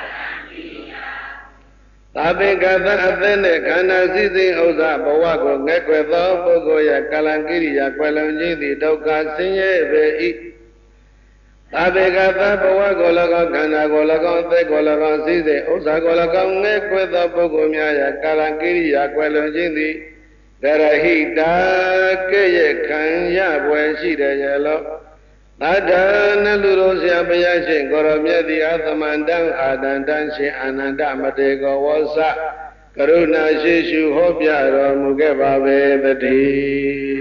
B: သဗ္ဗကသအသင်းနဲ့ခန္ဓာစည်းစိမ်ဥစ္စာဘဝကိုငဲ့ကွယ်သောပုဂ္ဂိုလ်ရဲ့ကာလံကိရိယာကွယ်လွန်ခြင်းသည်ဒုက္ခဆင်းရဲပေ၏သဗ္ဗကသဘဝကို၎င်းခန္ဓာကို၎င်းအသက်ကို၎င်းစည်းစိမ်ဥစ္စာကို၎င်းငဲ့ကွယ်သောပုဂ္ဂိုလ်များရဲ့ကာလံကိရိယာကွယ်လွန်ခြင်းသည်ဂရဟိတာကဲ့ရဲ့ခံရပွဲရှိတယ်ရဲ့လို့သတ္တနလူတော်ဆရာဘုရားရှင်ကိုရောမြတ်သည်အသမန္တံအာတန္တံရှင်အာနန္ဒမတေကောဝောစကရုဏာရှိရှုဟောပြတော်မူခဲ့ပါပဲတည်း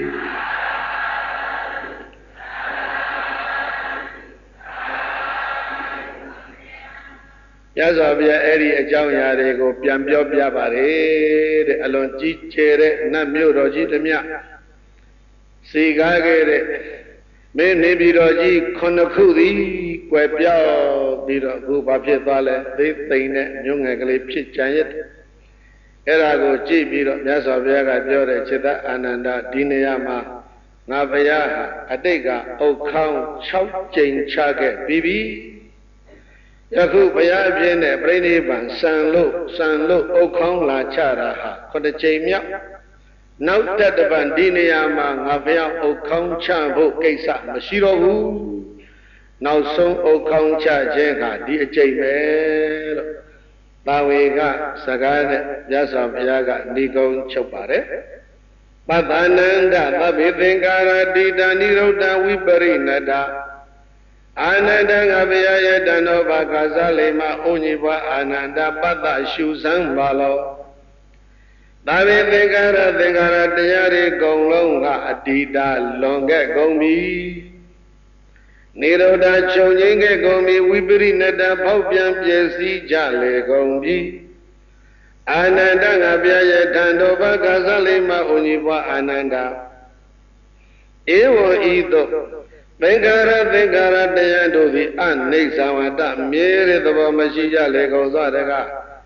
B: ရသော်ဗျာအဲ့ဒီအကြောင်းအရာတွေကိုပြန်ပြောပြပါတယ်တဲ့အလွန်ကြီးကျယ်တဲ့နတ်မြို့တော်ကြီးတစ်မြစီကားခဲ့တဲ့မင်းနေပြည်တော်ကြီး9ခုသည်ကွယ်ပြောက်ပြီးတော့အခုဘာဖြစ်သွားလဲသိသိမ့်တဲ့မြို့ငယ်ကလေးဖြစ်ကြံရတဲ့အဲ့ဒါကိုကြည့်ပြီးတော့မြတ်စွာဘုရားကပြောတဲ့จิตအာနန္ဒဒီနေရာမှာငါဘုရားဟာအတိတ်ကအုတ်ခေါင်း6ကြိမ်ချခဲ့ပြီးပြီယခုဘုရားပြင်းတဲ့ပြိဋိဘံစံလို့အုတ်ခေါင်းလာချတာဟာ9ကြိမ်မြောက်နောက်တပံဒီနေရာမှာငါဘုရားအုတ်ခေါင်းချဖို့ကိစ္စမရှိတော့ဘူးနောက်ဆုံးအုတ်ခေါင်းချခြင်းကဒီအကျိန်ပဲလို့သာဝေကစကားနဲ့မြတ်စွာဘုရားကဏိကုံချုပ်ပါတယ်ပတ္တနန္ဒသဗ္ဗေသင်္ကာရတိတာနိရုဒ္ဓဝိပရိနတအာနန္ဒငါဘုရားရဲ့တဏ္ဍောဘာကာသလိမဩညိဘအာနန္ဒပတ္တရှုစံပါလောသဗ္ဗေသင်္ကာရတရားတွေကုန်လုံးကအတ္တိတာလွန်ခဲ့ကုန်ပြီနိရောဓချုပ်ငြိမ်းခဲ့ကုန်ပြီဝိပရိနတဖောက်ပြန်ပြည့်စည်ကြလေကုန်ပြီအာနန္ဒငါဘုရားရဲ့တဏ္ဍောဘာကာသလိမဩညိဘအာနန္ဒဧဝံဤသို့သင်္ကာရတရားတို့သည်အနိစ္စဝတ္တမြဲတဲ့သဘောမရှိကြလေကုန်သောတကား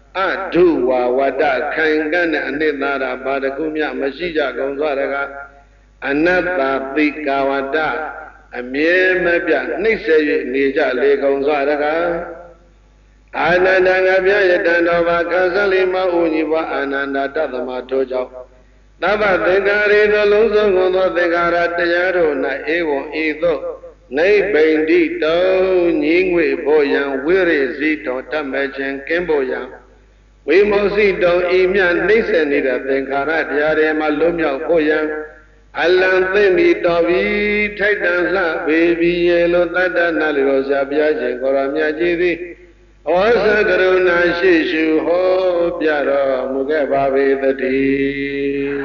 B: အဒုဝါဝတ္တခိုင်ကန့်တဲ့အနိသရာဘာတခုမြမရှိကြကုန်သောတကားအနတ္တပိကာဝတ္တအမြဲမပြနှိမ့်ဆက်၍နေကြလေကုန်သောတကားအာနန္ဒငါပြရတန်တော်ဘာခသလိမဥညီဘအာနန္ဒတသမထိုကြောင့်သဗ္ဗသင်္ခါရေသောလုံးစုံကုန်သောသင်္ခါရတရားတို့၌ဧဝံဤသို့နိဗ္ဗိန္တိတောညင်းငွေဖို့ယံဝိရိစီတော်တတ်မဲ့ခြင်းကင်းဖို့ယံဝိမောစီတော်ဤမြနှိမ့်ဆက်နေတဲ့သင်္ခါရတရားတွေမှာလွတ်မြောက်ဖို့ယံအလံသိမ့်ပြီးတော်ပြီးထိုက်တန်လှပေပြီးရေလိုတတ္တနာလျောဆရာဘုရားရှင်ကိုရမြတ်ကြီးသည်ဩဇာကရုဏာရှိရှုဟောပြတော်မူခဲ့ပါပေသတည်း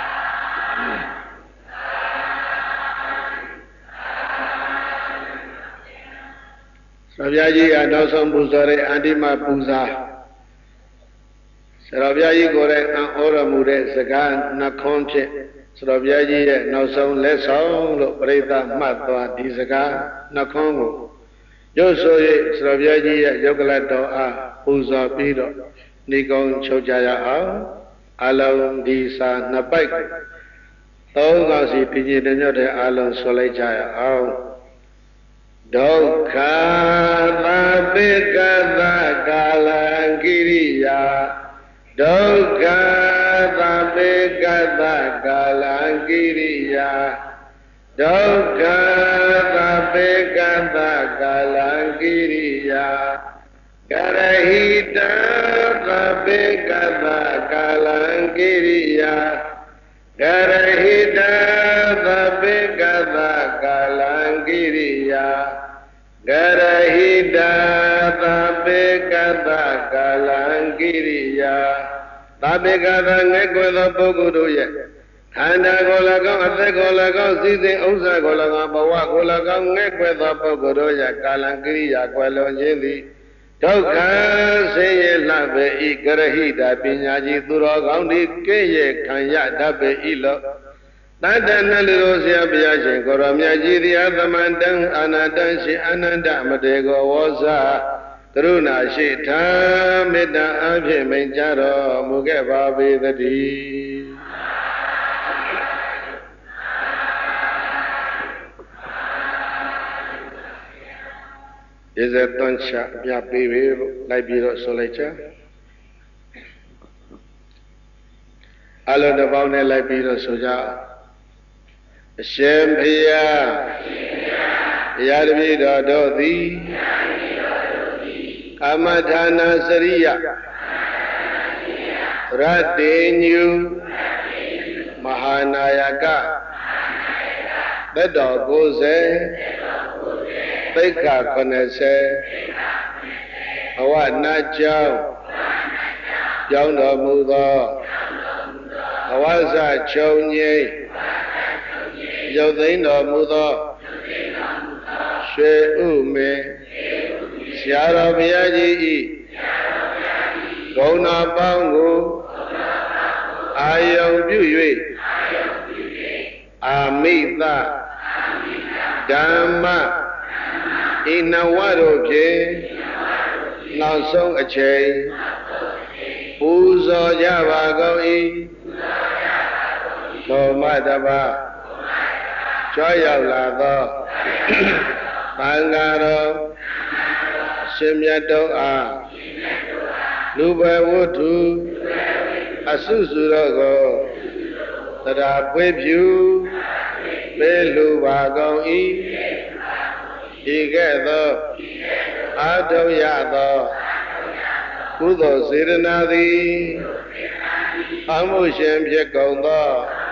B: ဆရာဘုရားကြီးကနောက်ဆုံးပူဇော်တဲ့အန္တိမပူဇာဆရာဘုရားကြီးကိုယ်တိုင်အံ့ဩတော်မူတဲ့စကားနှခွန်းဖြင့်ဆရာဘုရားကြီးရဲ့နောက်ဆုံးလက်ဆောင်လို့ပြိဿမှတ်သွားဒီစကားနှခွန်းကိုရုပ်ဆို၍ဆရာဘုရားကြီးရဲ့ယုတ်ကလတော်အားပူဇော်ပြီးတော့ဏိကုံချုပ်ကြရအောင်အလုံးဒီစာနှစ်ပိုက်သုံးခေါက်စီပြည့်ပြည့်ညွတ်တဲ့အလုံးဆိုလိုက်ကြရအောင်ဒုက္ခသပိကသကာလံကိရိယာဒုက္ခသပိကသကာလံကိရိယာဒုက္ခသပိကသကာလံကိရိယာကရဟိတသပိကသကာလံကိရိယာကရဟိတသပိကသကာလံကိရိယာကရဟိတသပိကသကာလံကိရိယာသပိကသငဲ့ကွယ်သောပုဂ္ဂိုလ်တို့ရဲ့ခန္ဓာကိုယ်၎င်းအသက်ကိုယ်၎င်းစီစဉ်ဥစ္စာကိုယ်၎င်းဘဝကိုယ်၎င်းငဲ့ကွယ်သောပုဂ္ဂိုလ်တို့ရဲ့ကာလံကိရိယာကွယ်လွန်ခြင်းသည်ဒုက္ခဆင်းရဲလှပေဤကရဟိတပညာကြီးသူတော်ကောင်းသည်ကဲ့ရဲ့ခံရတတ်ပေ၏လောတတ္တနလူတော်ဆရာဘုရားရှင်ကိုရောမြတ်ကြီးသည်အသမန္တံအာနန္တရှိအာနန္ဒမတေကောဝောဇာကရုဏာရှိထာမေတ္တာအဖြင့်မိန်ကြတော်မူခဲ့ပါပေသတည်းဒီဇက်သွန်ချပြပေးပြီလို့လိုက်ပြီးတော့ဆိုလိုက်ချအလုံးတစ်ပေါင်းနဲ့လိုက်ပြီးတော့ဆိုကြအရှင်ဘုရားတရားတပည့်တော်တို့သည်ကမ္မထာနာစရိယရတ္တေညုမဟာနာယကသက်တော်90သိက္ခာ90ဘဝနာကြောင်းကြောင်းတော်မူသောဘဝစချုပ်ငြိမ်းရုပ်သိမ်းတော်မူသောရွှေဥမေဆရာတော်ဘုရားကြီးဤဂုဏ်တော်ပေါင်းကိုအာယုံပြု၍အာမိသဓမ္မဤနဝတို့ဖြင့်နောက်ဆုံးအချိန်ပူဇော်ကြပါကုန်၏သောမတပါကြွရောက်လာသောသံဃာတော်ရှင်မြတ်တို့အားလူပဲဝတ္ထုအစုစုတို့ကိုတရားပွေးဖြူပေးလူပါကုန်၏ဤကဲ့သို့အာထုရသောကုသိုလ်စေတနာသည်အမှုရှင်ဖြစ်ကုန်သော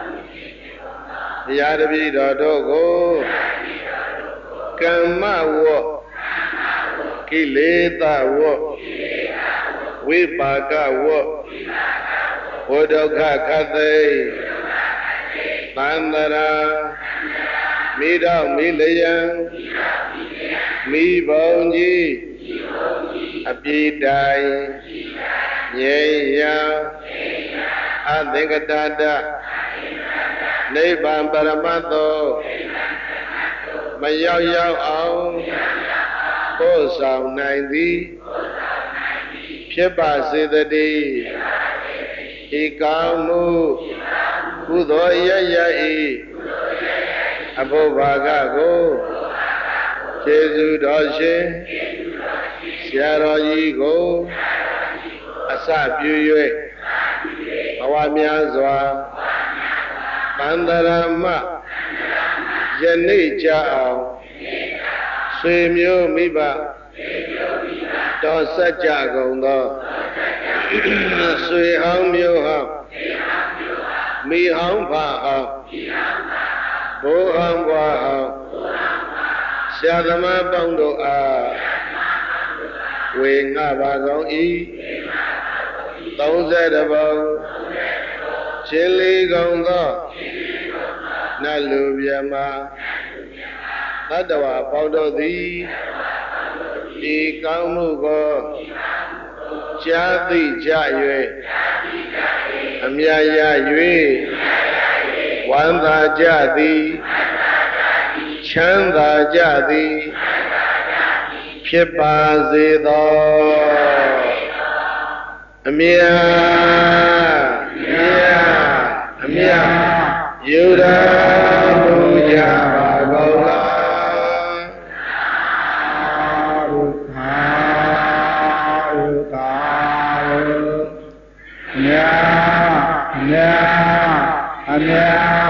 B: တရားတပည့်တော်တို့ကိုကမ္မဝတ်ကိလေသာဝတ်ဝိပါကဝတ်ဝဒုက္ခခသိသန္တရာမိတော်မိလျံမိဘုံကြီးအပိတိုင်ငြိမ်းရာအသင်္ကတတနိဗ္ဗာန်ပရမတ်သောမရောက်အောင်ပို့ဆောင်နိုင်သည်ဖြဖြစ်ပါစေတည်းဤကောင်းမှုကုသိုလ်ရရဤအဘုဘာကကိုကျေးဇူးတော်ရှင်ဆရာတော်ကြီးကိုအစပြု၍ဘဝများစွာတန်တရာမယနေ့ကြအောင်ဆွေမျိုးမိဘတော်ဆက်ကြကုန်သောဆွေဟောင်းမျိုးဟောင်းမိဟောင်းဖဟောင်းဘိုးဟောင်းဘွားဟောင်းဆရာသမားပေါင်းတို့အားဝေငှပါကုန်၏30ပုံချင်းလေးကုန်သောနတ်လူမြမသတ္တဝါပေါင်းတို့သည်ဤကောင်းမှုကိုကြားသိကြ၍အမြတ်ရ၍ဝမ်းသာကြသည်ချမ်းသာကြသည်ဖြစ်ပါစေသောအမြတ်ယူရာမူကြပါကုန်လား
A: အမြတ်